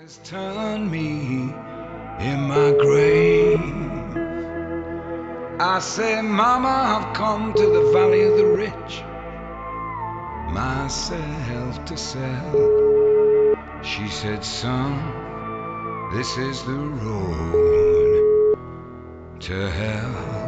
has turned me in my grave. I say, Mama, I've come to the valley of the rich, myself to sell. She said, son, this is the road to hell.